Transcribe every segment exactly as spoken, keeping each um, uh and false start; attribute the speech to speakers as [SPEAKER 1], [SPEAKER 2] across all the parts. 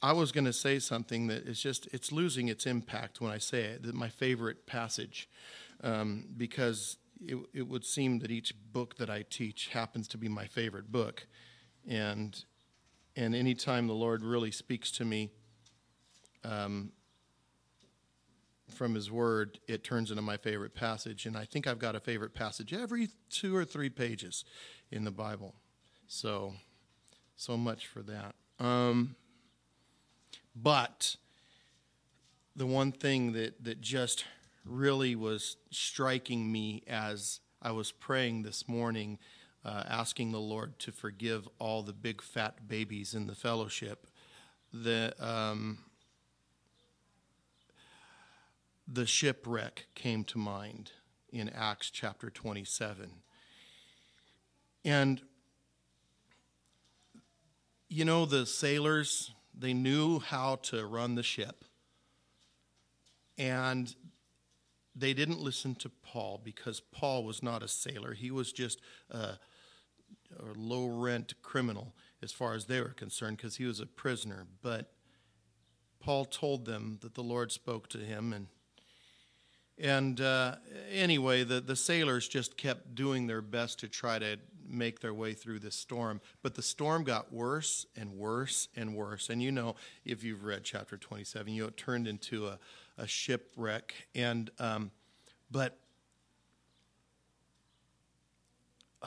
[SPEAKER 1] I was going to say something that is just, it's losing its impact when I say it, that my favorite passage, um, because it, it would seem that each book that I teach happens to be my favorite book. And and anytime the Lord really speaks to me um, from his word, it turns into my favorite passage. And I think I've got a favorite passage every two or three pages in the Bible. So, so much for that. Um, but the one thing that, that just really was striking me as I was praying this morning, uh, asking the Lord to forgive all the big fat babies in the fellowship, the um, the shipwreck came to mind in Acts chapter twenty-seven. And you know, the sailors, they knew how to run the ship. And they didn't listen to Paul because Paul was not a sailor. He was just a, a low-rent criminal as far as they were concerned because he was a prisoner. But Paul told them that the Lord spoke to him. And and uh, anyway, the, the sailors just kept doing their best to try to make their way through this storm. But the storm got worse and worse and worse. And you know, if you've read chapter twenty-seven, you know, it turned into a, a shipwreck. And um, but uh,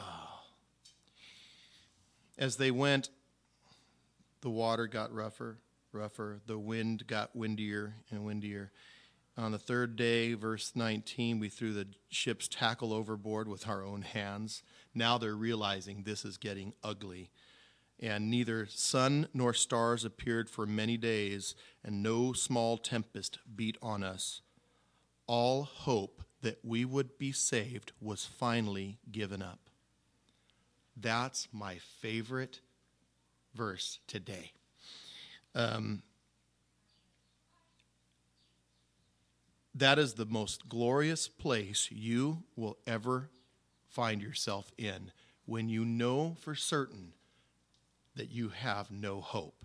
[SPEAKER 1] as they went, the water got rougher, rougher. The wind got windier and windier. On the third day, verse nineteen, we threw the ship's tackle overboard with our own hands. Now they're realizing this is getting ugly. And neither sun nor stars appeared for many days, and no small tempest beat on us. All hope that we would be saved was finally given up. That's my favorite verse today. Um, that is the most glorious place you will ever find yourself in when you know for certain that you have no hope.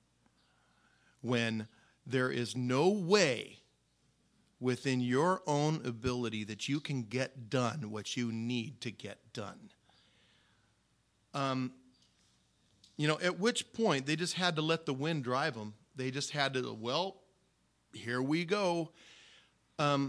[SPEAKER 1] When there is no way within your own ability that you can get done what you need to get done. Um, you know, at which point they just had to let the wind drive them. They just had to, well, here we go. Um,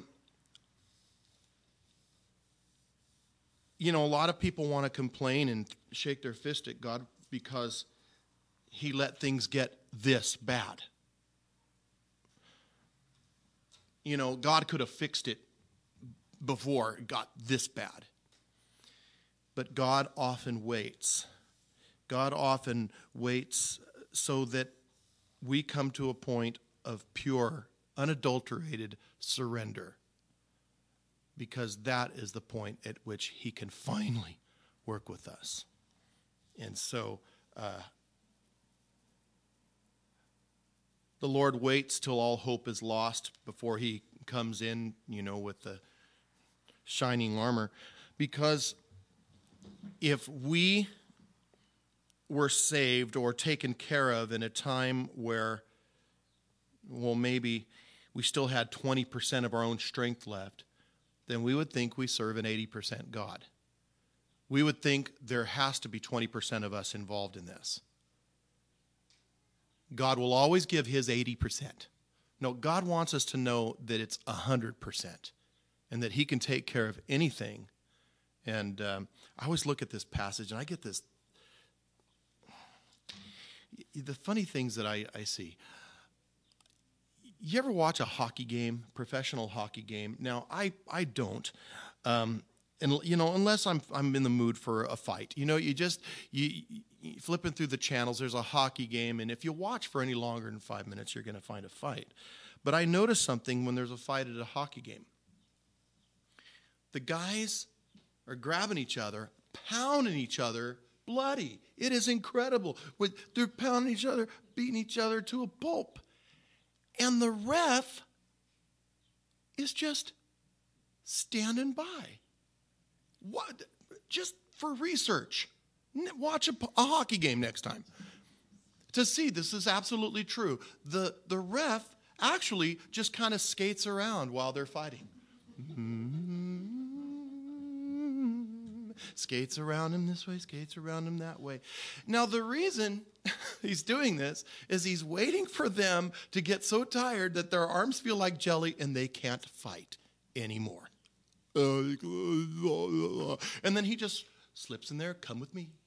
[SPEAKER 1] you know, a lot of people want to complain and shake their fist at God because he let things get this bad. You know, God could have fixed it before it got this bad. But God often waits. God often waits so that we come to a point of pure, unadulterated surrender. Because that is the point at which he can finally work with us. And so uh, the Lord waits till all hope is lost before he comes in, you know, with the shining armor. Because if we were saved or taken care of in a time where, well, maybe we still had twenty percent of our own strength left, then we would think we serve an eighty percent God. We would think there has to be twenty percent of us involved in this. God will always give his eighty percent. No, God wants us to know that it's one hundred percent and that he can take care of anything. And um, I always look at this passage and I get this, the funny things that I, I see. You ever watch a hockey game, professional hockey game? Now, I, I don't. Um, and you know, unless I'm I'm in the mood for a fight. You know, you just you, you flipping through the channels, there's a hockey game, and if you watch for any longer than five minutes, you're going to find a fight. But I notice something when there's a fight at a hockey game. The guys are grabbing each other, pounding each other, bloody. It is incredible. They're pounding each other, beating each other to a pulp. And the ref is just standing by. What? Just for research. Watch a, a hockey game next time. to see this is absolutely true. The, the ref actually just kind of skates around while they're fighting. Mm-hmm. Skates around him this way, skates around him that way. Now, the reason he's doing this is he's waiting for them to get so tired that their arms feel like jelly and they can't fight anymore. And then he just slips in there, come with me.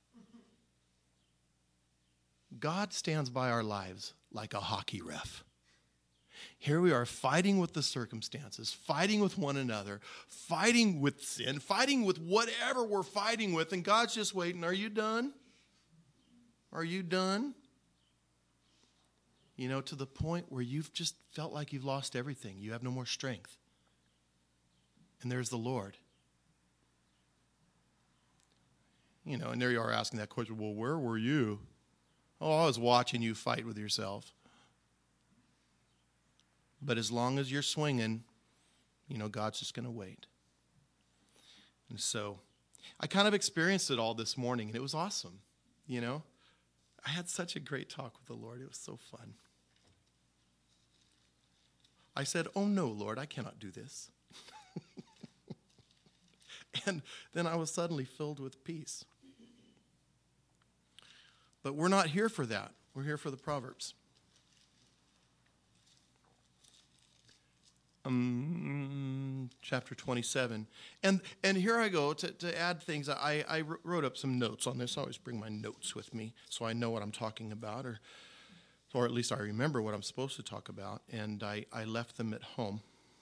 [SPEAKER 1] God stands by our lives like a hockey ref. Here we are fighting with the circumstances, fighting with one another, fighting with sin, fighting with whatever we're fighting with, and God's just waiting. Are you done? Are you done? You know, to the point where you've just felt like you've lost everything. You have no more strength. And there's the Lord. You know, and there you are asking that question, well, where were you? Oh, I was watching you fight with yourself. But as long as you're swinging, you know, God's just going to wait. And so I kind of experienced it all this morning, and it was awesome, you know. I had such a great talk with the Lord. It was so fun. I said, oh, no, Lord, I cannot do this. And then I was suddenly filled with peace. But we're not here for that. We're here for the Proverbs. Um, chapter twenty-seven. And and here I go to, to add things. I, I wrote up some notes on this. I always bring my notes with me so I know what I'm talking about, or or at least I remember what I'm supposed to talk about. And I, I left them at home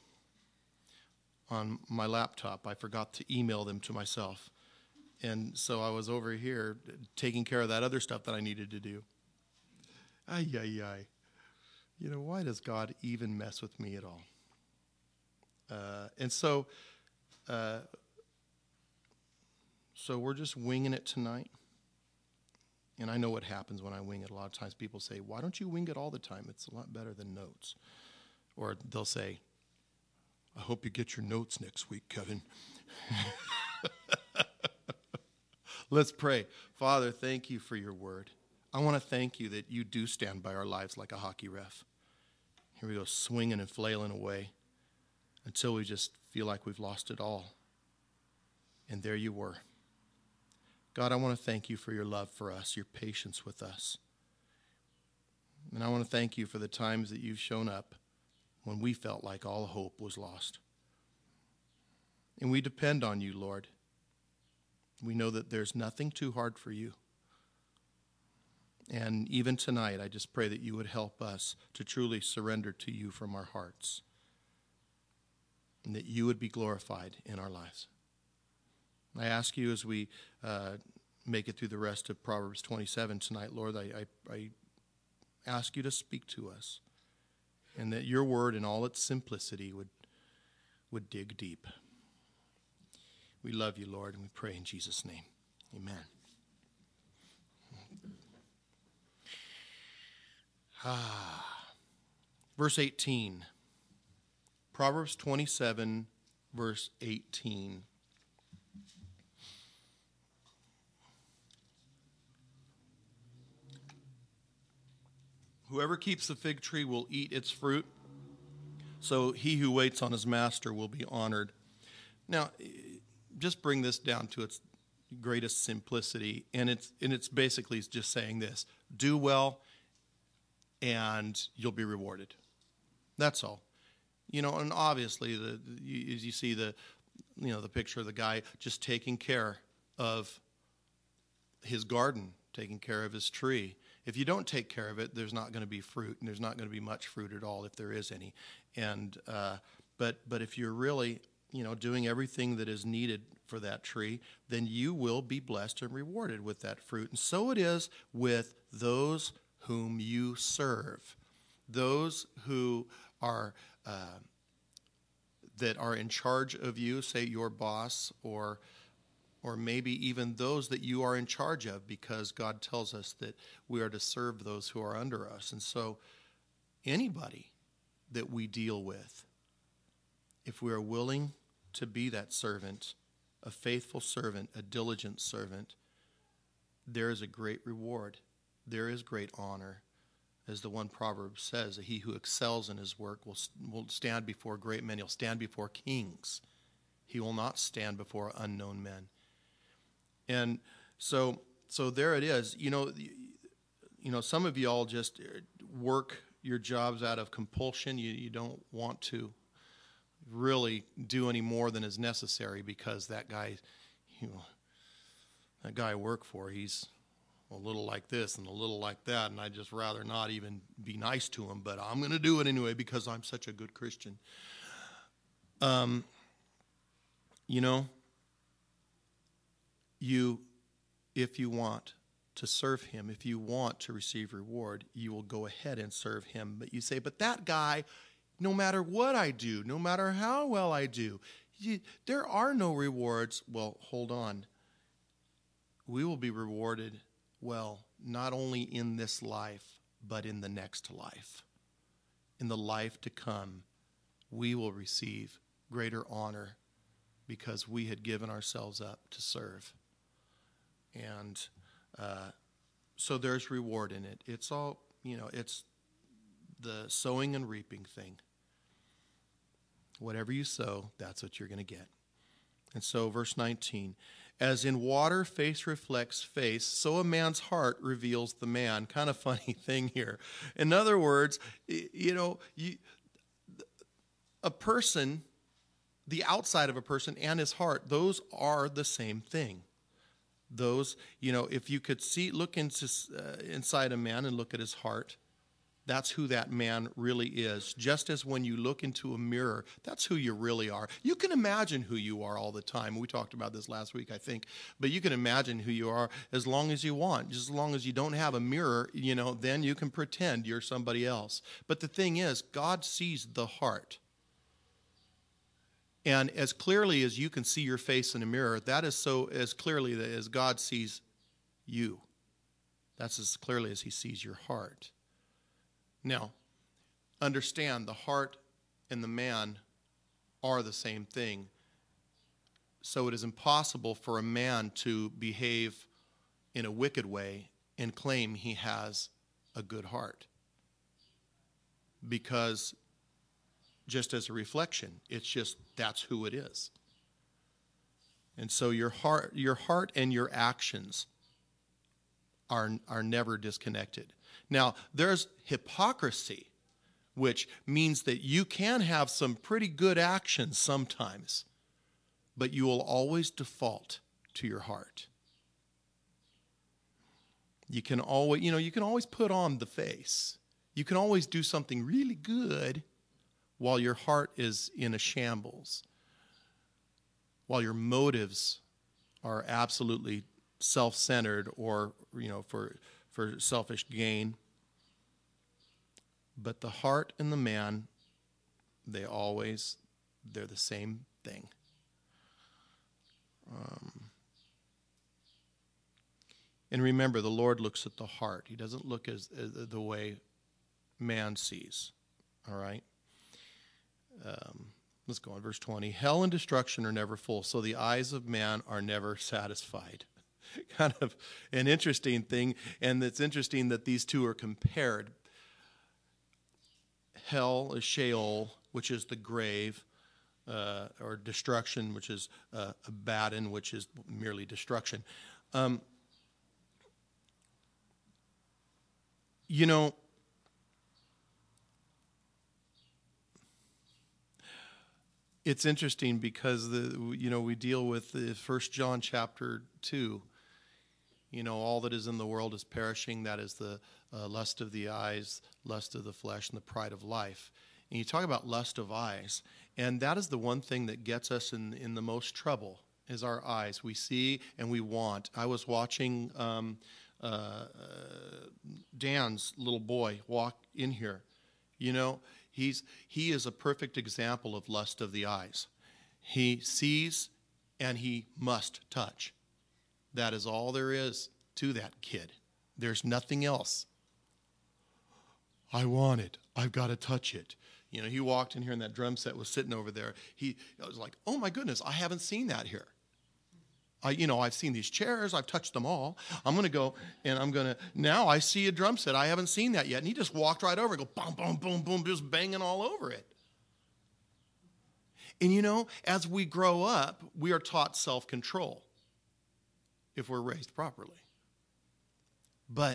[SPEAKER 1] on my laptop. I forgot to email them to myself. And so I was over here taking care of that other stuff that I needed to do. Ay, ay, ay. You know, why does God even mess with me at all? Uh, and so, uh, so we're just winging it tonight. And I know what happens when I wing it. A lot of times people say, why don't you wing it all the time? It's a lot better than notes. Or they'll say, I hope you get your notes next week, Kevin. Let's pray. Father, thank you for your word. I want to thank you that you do stand by our lives like a hockey ref. Here we go, swinging and flailing away until we just feel like we've lost it all. And there you were. God, I want to thank you for your love for us, your patience with us. And I want to thank you for the times that you've shown up when we felt like all hope was lost. And we depend on you, Lord. We know that there's nothing too hard for you. And even tonight, I just pray that you would help us to truly surrender to you from our hearts, and that you would be glorified in our lives. I ask you as we uh, make it through the rest of Proverbs twenty-seven tonight, Lord, I, I, I ask you to speak to us, and that your word in all its simplicity would, would dig deep. We love you, Lord, and we pray in Jesus' name. Amen. Ah. Verse eighteen. Proverbs twenty-seven, verse eighteen. Whoever keeps the fig tree will eat its fruit, so he who waits on his master will be honored. Now, just bring this down to its greatest simplicity, and it's and it's basically just saying this: do well, and you'll be rewarded. That's all. You know, and obviously, the you, as you see the, you know, the picture of the guy just taking care of his garden, taking care of his tree. If you don't take care of it, there's not going to be fruit, and there's not going to be much fruit at all if there is any. And uh, but but if you're really, you know, doing everything that is needed for that tree, then you will be blessed and rewarded with that fruit. And so it is with those whom you serve, those who are uh, that are in charge of you, say your boss, or or maybe even those that you are in charge of, because God tells us that we are to serve those who are under us. And so anybody that we deal with, if we are willing to be that servant, a faithful servant, a diligent servant, there is a great reward. there is great honor. As the one proverb says, he who excels in his work will, will stand before great men. He'll stand before kings. He will not stand before unknown men. And so so there it is. You know, you know, some of you all just work your jobs out of compulsion. You, you don't want to really do any more than is necessary because that guy, you know, that guy I work for, he's a little like this and a little like that, and I'd just rather not even be nice to him, but I'm going to do it anyway because I'm such a good Christian. Um, you know, you, if you want to serve him, if you want to receive reward, you will go ahead and serve him. But you say, but that guy, no matter what I do, no matter how well I do, you, there are no rewards. Well, hold on. We will be rewarded well, not only in this life, but in the next life. In the life to come, we will receive greater honor because we had given ourselves up to serve. And uh, so there's reward in it. It's all, you know, it's the sowing and reaping thing. Whatever you sow, that's what you're going to get. And so verse nineteen, as in water face reflects face, so a man's heart reveals the man. Kind of funny thing here. In other words, you know, you, a person, the outside of a person and his heart, those are the same thing. Those, you know, if you could see, look into, uh, inside a man and look at his heart, that's who that man really is. Just as when you look into a mirror, that's who you really are. You can imagine who you are all the time. We talked about this last week, I think. But you can imagine who you are as long as you want. Just as long as you don't have a mirror, you know, then you can pretend you're somebody else. But the thing is, God sees the heart. And as clearly as you can see your face in a mirror, that is so as clearly as God sees you. That's as clearly as he sees your heart. Now, understand the heart and the man are the same thing. So it is impossible for a man to behave in a wicked way and claim he has a good heart. Because just as a reflection, it's just that's who it is. And so your heart, your heart and your actions are, are never disconnected. Now, there's hypocrisy, which means that you can have some pretty good actions sometimes, but you will always default to your heart. You can always, you know, you can always put on the face. You can always do something really good while your heart is in a shambles, while your motives are absolutely self-centered or, you know, for for selfish gain. But the heart and the man, they always, they're the same thing. Um, and remember, the Lord looks at the heart. He doesn't look as, as the way man sees. All right? Um, let's go on, verse twenty. Hell and destruction are never full, so the eyes of man are never satisfied. Kind of an interesting thing, and it's interesting that these two are compared. Hell is Sheol, which is the grave, uh, or destruction, which is uh, Abaddon, which is merely destruction. Um, you know, it's interesting because the you know we deal with the First John chapter two. You know, all that is in the world is perishing. That is the uh, lust of the eyes, lust of the flesh, and the pride of life. And you talk about lust of eyes, and that is the one thing that gets us in, in the most trouble, is our eyes. We see and we want. I was watching um, uh, uh, Dan's little boy walk in here. You know, he's he is a perfect example of lust of the eyes. He sees and he must touch. That is all there is to that kid. There's nothing else. I want it. I've got to touch it. You know, he walked in here and that drum set was sitting over there. He I was like, oh my goodness, I haven't seen that here. I, you know, I've seen these chairs. I've touched them all. I'm going to go and I'm going to, now I see a drum set. I haven't seen that yet. And he just walked right over and go, boom, boom, boom, boom, just banging all over it. And, you know, as we grow up, we are taught self-control if we're raised properly. But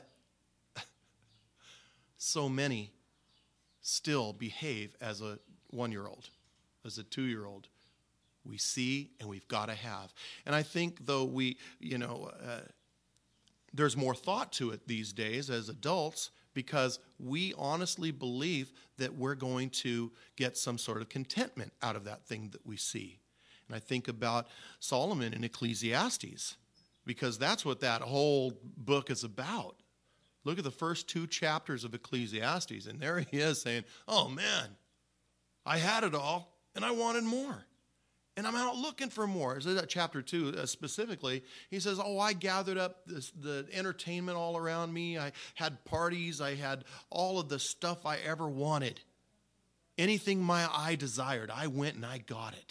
[SPEAKER 1] so many still behave as a one-year-old, as a two-year-old. We see and we've got to have. And I think, though, we, you know, uh, there's more thought to it these days as adults, because we honestly believe that we're going to get some sort of contentment out of that thing that we see. And I think about Solomon in Ecclesiastes, because that's what that whole book is about. Look at the first two chapters of Ecclesiastes, and there he is saying, oh man, I had it all, and I wanted more. And I'm out looking for more. So that chapter two uh, specifically, he says, oh, I gathered up this, the entertainment all around me. I had parties. I had all of the stuff I ever wanted. Anything my eye desired, I went and I got it.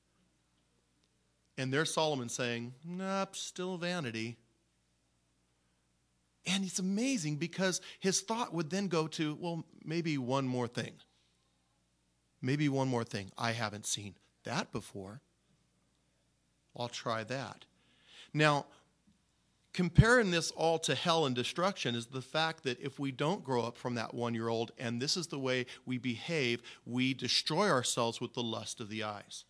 [SPEAKER 1] And there's Solomon saying, nope, still vanity. And it's amazing because his thought would then go to, well, maybe one more thing. Maybe one more thing I haven't seen that before. I'll try that. Now, comparing this all to hell and destruction is the fact that if we don't grow up from that one-year-old, and this is the way we behave, we destroy ourselves with the lust of the eyes.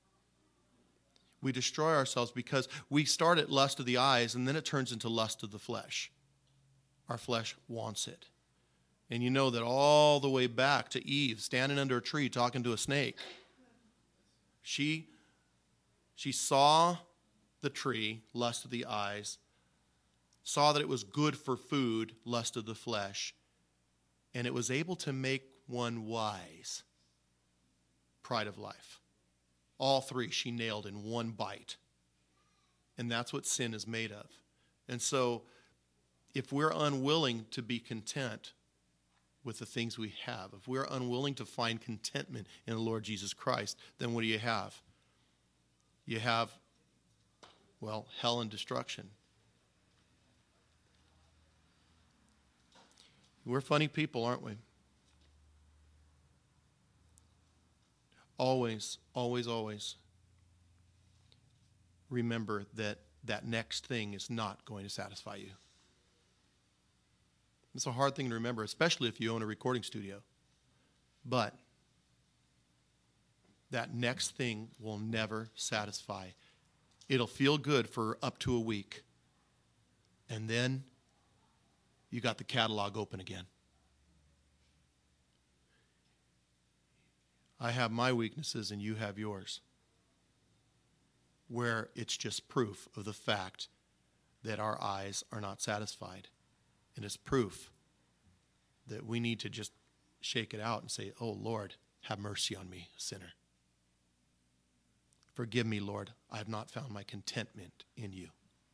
[SPEAKER 1] We destroy ourselves because we start at lust of the eyes, and then it turns into lust of the flesh. Our flesh wants it. And you know that all the way back to Eve, standing under a tree talking to a snake, She, she saw the tree, lust of the eyes, saw that it was good for food, lust of the flesh, and it was able to make one wise, pride of life. All three she nailed in one bite. And that's what sin is made of. And so if we're unwilling to be content with the things we have, if we're unwilling to find contentment in the Lord Jesus Christ, then what do you have? You have, well, hell and destruction. We're funny people, aren't we? Always, always, always remember that that next thing is not going to satisfy you. It's a hard thing to remember, especially if you own a recording studio. But that next thing will never satisfy. It'll feel good for up to a week. And then you got the catalog open again. I have my weaknesses and you have yours, where it's just proof of the fact that our eyes are not satisfied. And it's proof that we need to just shake it out and say, oh, Lord, have mercy on me, a sinner. Forgive me, Lord. I have not found my contentment in you.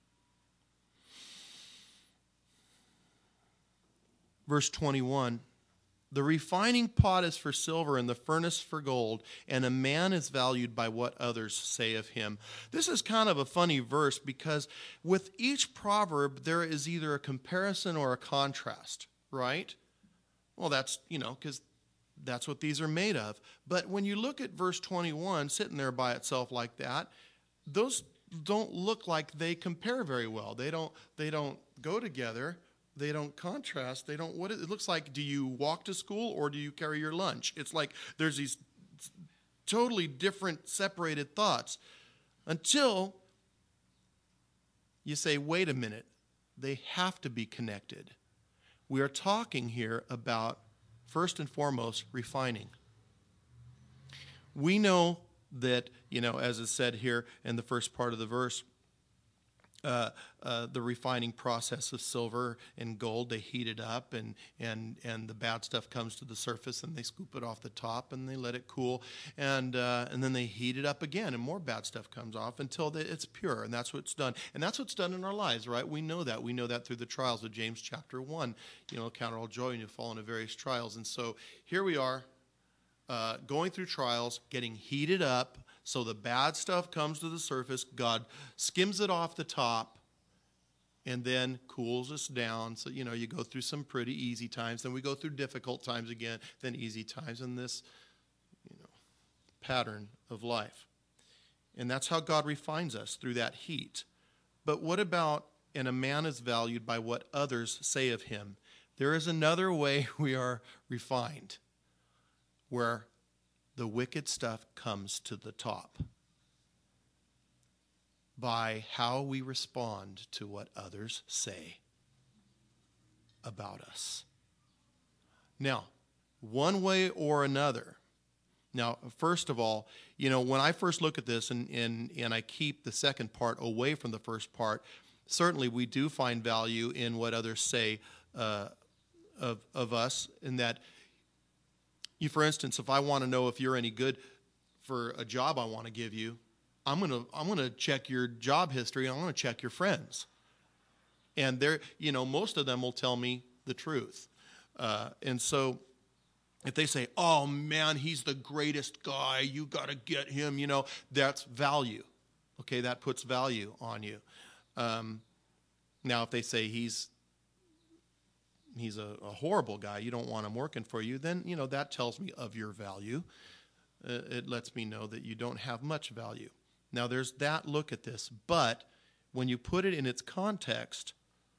[SPEAKER 1] Verse twenty-one, the refining pot is for silver and the furnace for gold, and a man is valued by what others say of him. This is kind of a funny verse because with each proverb, there is either a comparison or a contrast, right? Well, that's, you know, because that's what these are made of. But when you look at verse twenty-one, sitting there by itself like that, those don't look like they compare very well. They don't, they don't go together. They don't contrast. They don't, what it, it looks like, do you walk to school or do you carry your lunch? It's like there's these totally different separated thoughts until you say, wait a minute, they have to be connected. We are talking here about, first and foremost, refining. We know that, you know, as is said here in the first part of the verse, Uh, uh, the refining process of silver and gold, they heat it up and, and, and the bad stuff comes to the surface and they scoop it off the top and they let it cool and, uh, and then they heat it up again and more bad stuff comes off until the, it's pure, and that's what's done. And that's what's done in our lives, right? We know that. We know that through the trials of James chapter one. You know, count it all joy when you fall into various trials. And so here we are uh, going through trials, getting heated up, So the bad stuff comes to the surface. God skims it off the top and then cools us down. So, you know, you go through some pretty easy times. Then we go through difficult times again, then easy times, and this, you know, pattern of life. And that's how God refines us, through that heat. But what about, and a man is valued by what others say of him? There is another way we are refined, where the wicked stuff comes to the top, by how we respond to what others say about us. Now, one way or another. Now, first of all, you know, when I first look at this and, and, and I keep the second part away from the first part, certainly we do find value in what others say uh, of, of us, in that, you, for instance, if I want to know if you're any good for a job I want to give you, I'm going to I'm going to check your job history, and I'm going to check your friends. And they're, you know, most of them will tell me the truth. Uh, and so if they say, oh, man, he's the greatest guy, you got to get him, you know, that's value. Okay, that puts value on you. Um, now, if they say he's he's a, a horrible guy, you don't want him working for you, then, you know, that tells me of your value. Uh, it lets me know that you don't have much value. Now, there's that look at this, but when you put it in its context,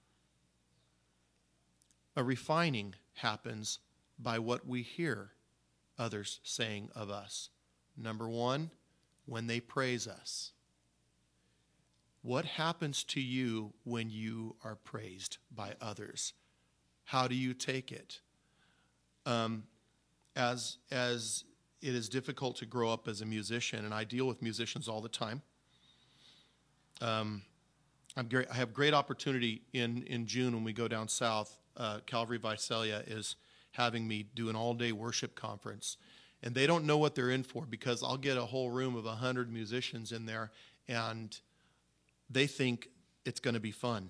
[SPEAKER 1] a refining happens by what we hear others saying of us. Number one, when they praise us. What happens to you when you are praised by others? How do you take it? Um, as, as it is difficult to grow up as a musician, and I deal with musicians all the time. Um, I'm great, I have great opportunity in, in June when we go down south. Uh, Calvary Visalia is having me do an all-day worship conference. And they don't know what they're in for, because I'll get a whole room of one hundred musicians in there, and they think it's going to be fun.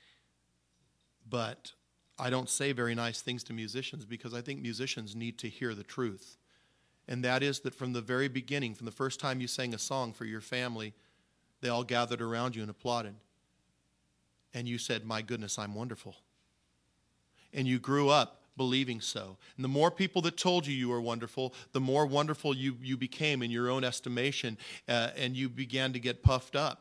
[SPEAKER 1] But I don't say very nice things to musicians, because I think musicians need to hear the truth. And that is that from the very beginning, from the first time you sang a song for your family, they all gathered around you and applauded. And you said, my goodness, I'm wonderful. And you grew up believing so. And the more people that told you you were wonderful, the more wonderful you, you became in your own estimation, uh, and you began to get puffed up.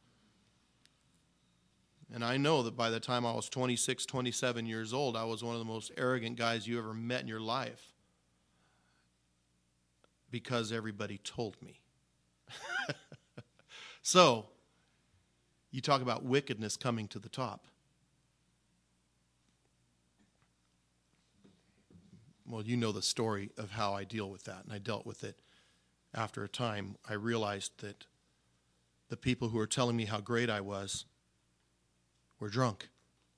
[SPEAKER 1] And I know that by the time I was twenty-six, twenty-seven years old, I was one of the most arrogant guys you ever met in your life, because everybody told me. So, you talk about wickedness coming to the top. Well, you know the story of how I deal with that, and I dealt with it. After a time, I realized that the people who were telling me how great I was were drunk.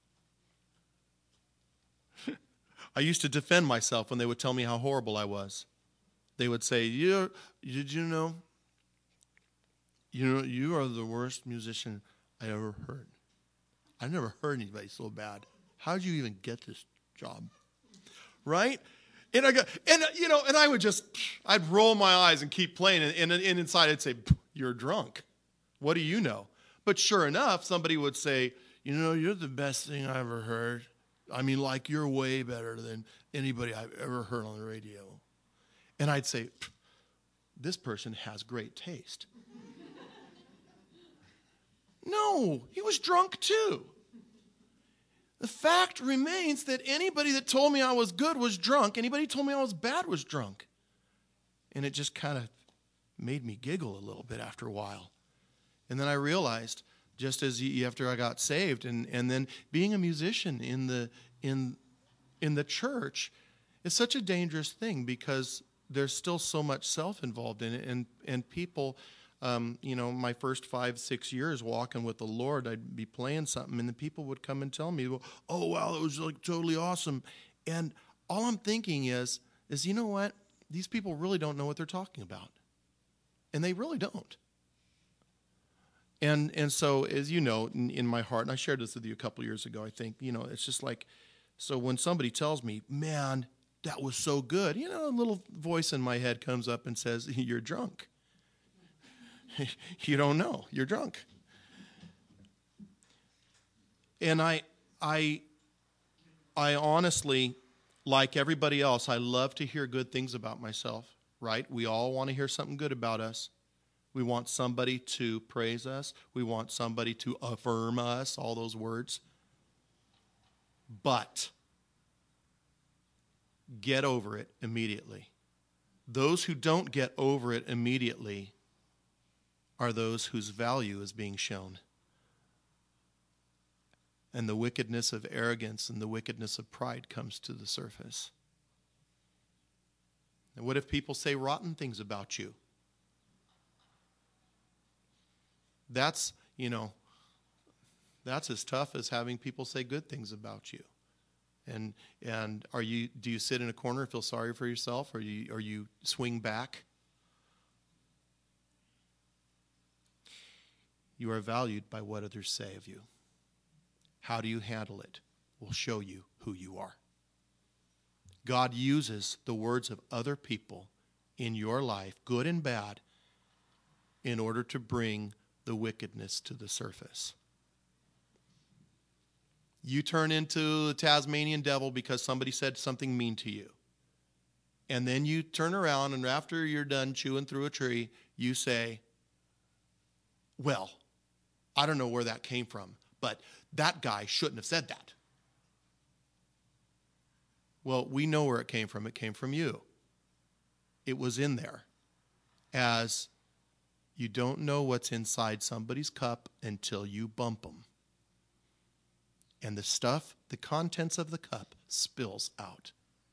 [SPEAKER 1] I used to defend myself when they would tell me how horrible I was. They would say, you, did you know, you know, you are the worst musician I ever heard. I never heard anybody so bad. How did you even get this job? Right? And I go, and you know, and I would just, I'd roll my eyes and keep playing, and, and, and inside I'd say, you're drunk. What do you know? But sure enough, somebody would say, you know, you're the best thing I ever heard. I mean, like, you're way better than anybody I've ever heard on the radio. And I'd say, this person has great taste. No, he was drunk too. The fact remains that anybody that told me I was good was drunk. Anybody who told me I was bad was drunk. And it just kind of made me giggle a little bit after a while. And then I realized, just as after I got saved, and, and then being a musician in the in in the church is such a dangerous thing, because there's still so much self involved in it, and and people. Um, you know, my first five, six years walking with the Lord, I'd be playing something, and the people would come and tell me, well, oh, wow, it was like totally awesome. And all I'm thinking is, is you know what? These people really don't know what they're talking about. And they really don't. And and so, as you know, in, in my heart, and I shared this with you a couple years ago, I think, you know, it's just like, so when somebody tells me, man, that was so good, you know, a little voice in my head comes up and says, you're drunk. You don't know. You're drunk. And I, I, I honestly, like everybody else, I love to hear good things about myself, right? We all want to hear something good about us. We want somebody to praise us. We want somebody to affirm us, all those words. But get over it immediately. Those who don't get over it immediately are those whose value is being shown. And the wickedness of arrogance and the wickedness of pride comes to the surface. And what if people say rotten things about you? That's, you know, that's as tough as having people say good things about you. And and are you do you sit in a corner and feel sorry for yourself, or you or you swing back? You are valued by what others say of you. How do you handle it will show you who you are. God uses the words of other people in your life, good and bad, in order to bring the wickedness to the surface. You turn into the Tasmanian devil because somebody said something mean to you. And then you turn around, and after you're done chewing through a tree, you say, well, I don't know where that came from, but that guy shouldn't have said that. Well, we know where it came from. It came from you. It was in there. As you don't know what's inside somebody's cup until you bump them. And the stuff, the contents of the cup, spills out.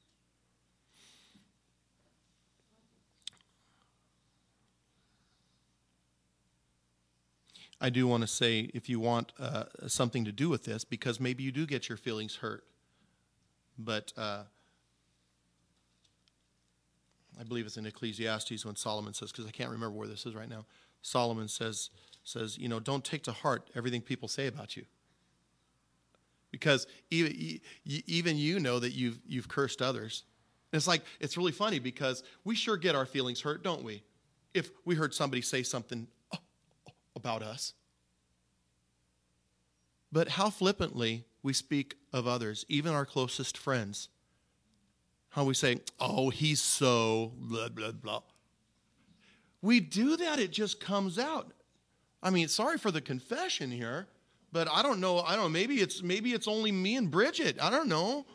[SPEAKER 1] I do want to say, if you want uh, something to do with this, because maybe you do get your feelings hurt, but uh, I believe it's in Ecclesiastes when Solomon says, because I can't remember where this is right now, Solomon says, says, you know, don't take to heart everything people say about you. Because even, even you know that you've, you've cursed others. And it's like, it's really funny because we sure get our feelings hurt, don't we? If we heard somebody say something about us. But how flippantly we speak of others, even our closest friends. How we say, oh, he's so blah, blah, blah. We do that, it just comes out. I mean, sorry for the confession here, but I don't know, I don't know, maybe it's maybe it's only me and Bridget. I don't know.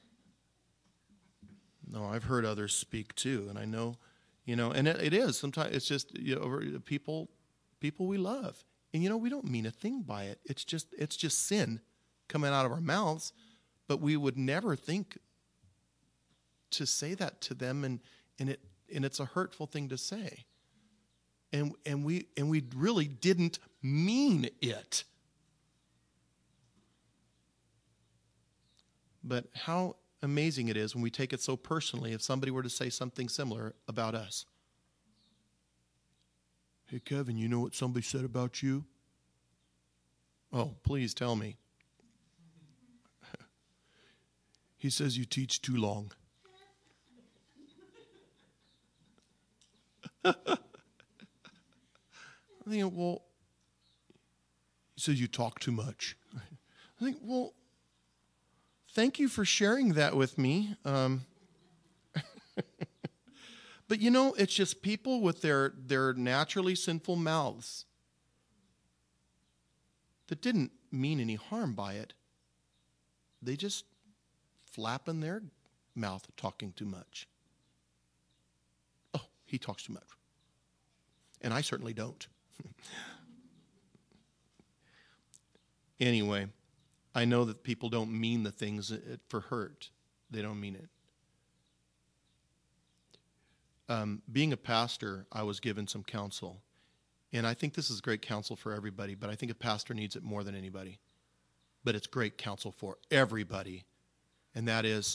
[SPEAKER 1] No, I've heard others speak too, and I know, you know, and it, it is sometimes it's just, you know, people people we love. And you know, we don't mean a thing by it. It's just it's just sin coming out of our mouths, but we would never think to say that to them, and and it and it's a hurtful thing to say. And and we and we really didn't mean it. But how amazing it is when we take it so personally if somebody were to say something similar about us. Hey, Kevin, you know what somebody said about you? Oh, please tell me. He says you teach too long. I think, well, he says you talk too much. I think, well, thank you for sharing that with me. Um, but you know, it's just people with their, their naturally sinful mouths that didn't mean any harm by it. They just flapping their mouth talking too much. Oh, he talks too much. And I certainly don't. Anyway, I know that people don't mean the things for hurt. They don't mean it. Um, being a pastor, I was given some counsel. And I think this is great counsel for everybody, but I think a pastor needs it more than anybody. But it's great counsel for everybody. And that is,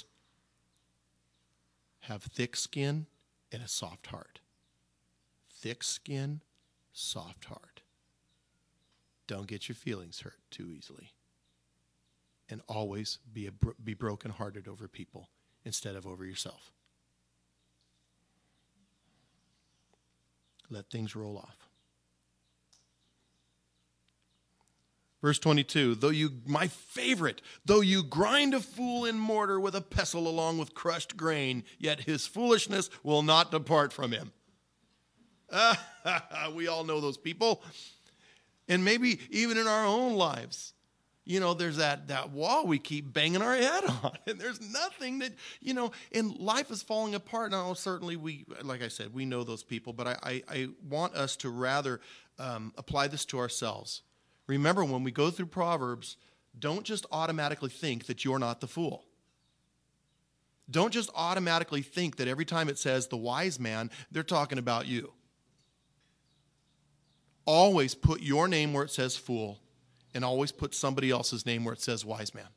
[SPEAKER 1] have thick skin and a soft heart. Thick skin, soft heart. Don't get your feelings hurt too easily. And always be a, be brokenhearted over people instead of over yourself. Let things roll off. Verse twenty-two, though you, my favorite, though you grind a fool in mortar with a pestle along with crushed grain, yet his foolishness will not depart from him. We all know those people. And maybe even in our own lives, you know, there's that, that wall we keep banging our head on. And there's nothing that, you know, and life is falling apart. Now, certainly we, like I said, we know those people. But I, I, I want us to rather um, apply this to ourselves. Remember, when we go through Proverbs, don't just automatically think that you're not the fool. Don't just automatically think that every time it says the wise man, they're talking about you. Always put your name where it says fool, and always put somebody else's name where it says wise man.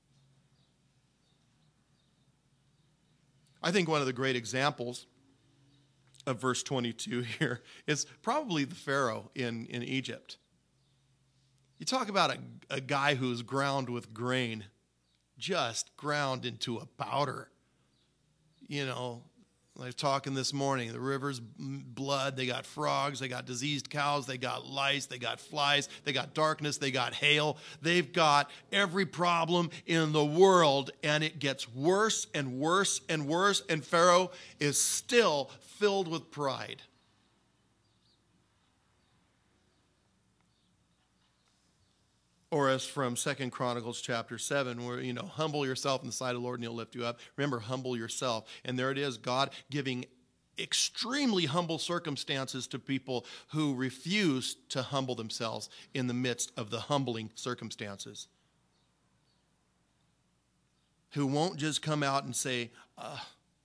[SPEAKER 1] I think one of the great examples of verse twenty-two here is probably the Pharaoh in, in Egypt. You talk about a, a guy who's ground with grain, just ground into a powder. You know, I was talking this morning, the river's blood, they got frogs, they got diseased cows, they got lice, they got flies, they got darkness, they got hail. They've got every problem in the world, and it gets worse and worse and worse, and Pharaoh is still filled with pride. Or as from Second Chronicles chapter seven, where, you know, humble yourself in the sight of the Lord and he'll lift you up. Remember, humble yourself. And there it is, God giving extremely humble circumstances to people who refuse to humble themselves in the midst of the humbling circumstances. Who won't just come out and say, uh,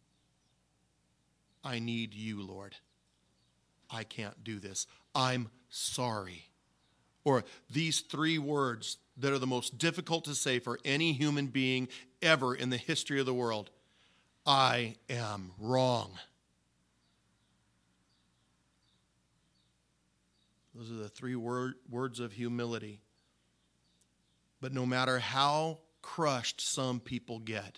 [SPEAKER 1] I need you, Lord. I can't do this. I'm sorry. Or these three words that are the most difficult to say for any human being ever in the history of the world. I am wrong. Those are the three word, words of humility. But no matter how crushed some people get,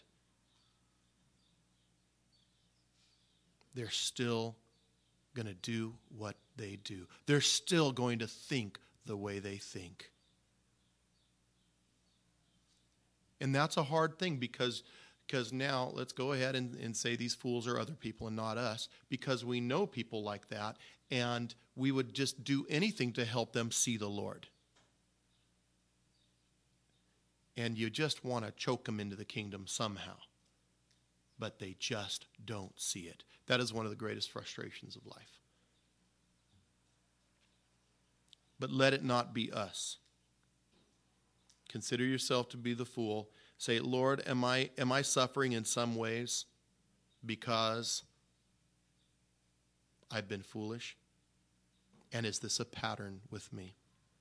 [SPEAKER 1] they're still going to do what they do. They're still going to think the way they think. And that's a hard thing because, because now let's go ahead and, and say these fools are other people and not us, because we know people like that, and we would just do anything to help them see the Lord. And you just want to choke them into the kingdom somehow. But they just don't see it. That is one of the greatest frustrations of life. But let it not be us. Consider yourself to be the fool. Say, Lord, am I, am I suffering in some ways because I've been foolish? And is this a pattern with me?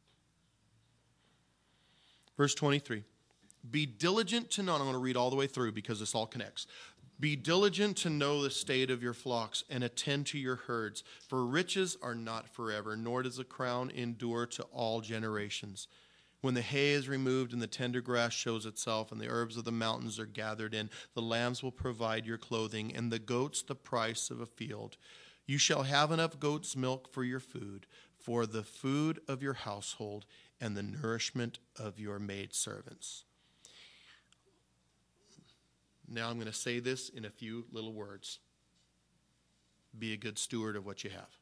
[SPEAKER 1] Verse twenty-three. Be diligent to know, and I'm going to read all the way through because this all connects. Be diligent to know the state of your flocks and attend to your herds, for riches are not forever, nor does a crown endure to all generations. When the hay is removed and the tender grass shows itself and the herbs of the mountains are gathered in, the lambs will provide your clothing and the goats the price of a field. You shall have enough goat's milk for your food, for the food of your household and the nourishment of your maidservants. Now I'm going to say this in a few little words. Be a good steward of what you have.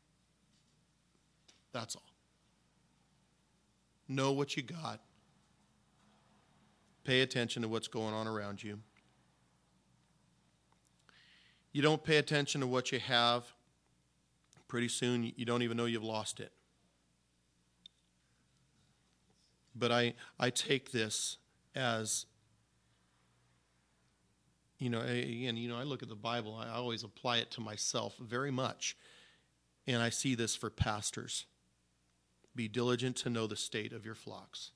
[SPEAKER 1] That's all. Know what you got. Pay attention to what's going on around you. You don't pay attention to what you have, pretty soon you don't even know you've lost it. But I, I take this as, you know, again, you know, I look at the Bible, I always apply it to myself very much. And I see this for pastors. Be diligent to know the state of your flocks.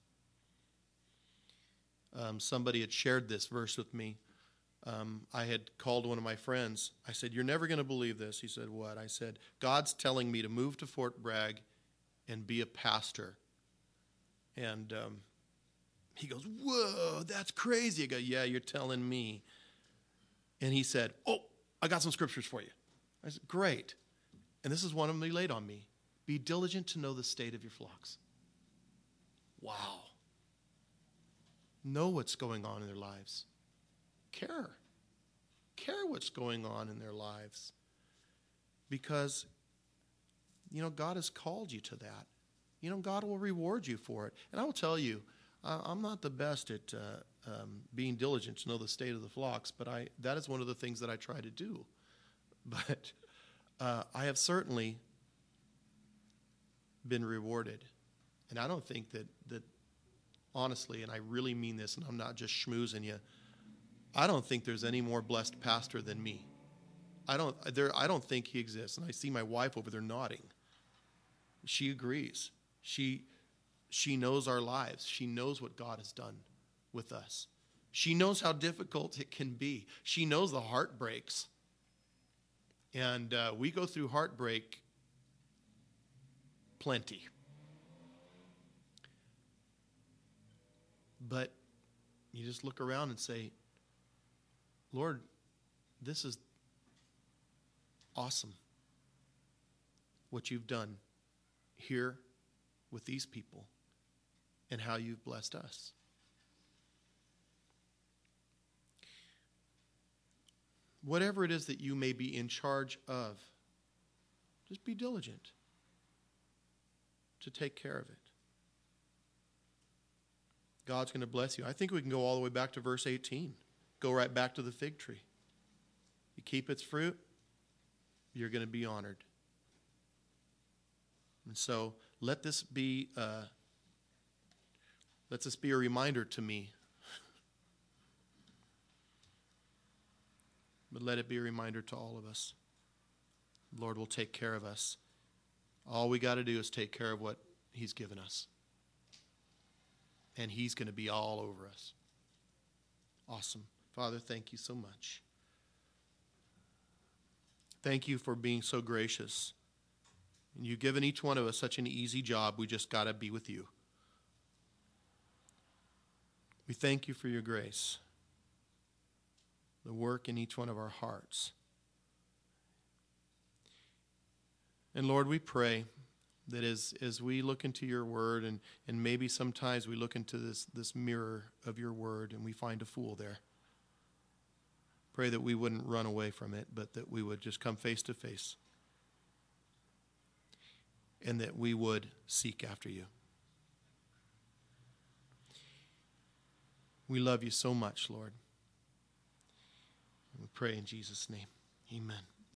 [SPEAKER 1] Um, somebody had shared this verse with me. Um, I had called one of my friends. I said, you're never going to believe this. He said, what? I said, God's telling me to move to Fort Bragg and be a pastor. And um, he goes, whoa, that's crazy. I go, yeah, you're telling me. And he said, oh, I got some scriptures for you. I said, great. And this is one of them he laid on me. Be diligent to know the state of your flocks. Wow. Know what's going on in their lives. Care. Care what's going on in their lives. Because, you know, God has called you to that. You know, God will reward you for it. And I will tell you, uh, I'm not the best at uh, um, being diligent to know the state of the flocks, but I that is one of the things that I try to do. But uh, I have certainly been rewarded. And I don't think that, that, honestly, and I really mean this, and I'm not just schmoozing you, I don't think there's any more blessed pastor than me. I don't there I don't think he exists. And I see my wife over there nodding. She agrees. She she knows our lives. She knows what God has done with us. She knows how difficult it can be. She knows the heartbreaks. And uh, we go through heartbreak plenty. But you just look around and say, Lord, this is awesome what you've done here with these people and how you've blessed us. Whatever it is that you may be in charge of, just be diligent to take care of it. God's going to bless you. I think we can go all the way back to verse eighteen. Go right back to the fig tree. You keep its fruit, you're going to be honored. And so let this be uh, let this be a reminder to me. But let it be a reminder to all of us. The Lord will take care of us. All we got to do is take care of what he's given us. And he's going to be all over us. Awesome. Father, thank you so much. Thank you for being so gracious. And you've given each one of us such an easy job. We just got to be with you. We thank you for your grace, the work in each one of our hearts. And Lord, we pray that as, as we look into your word, and, and maybe sometimes we look into this, this mirror of your word and we find a fool there. Pray that we wouldn't run away from it, but that we would just come face to face. And that we would seek after you. We love you so much, Lord. And we pray in Jesus' name. Amen.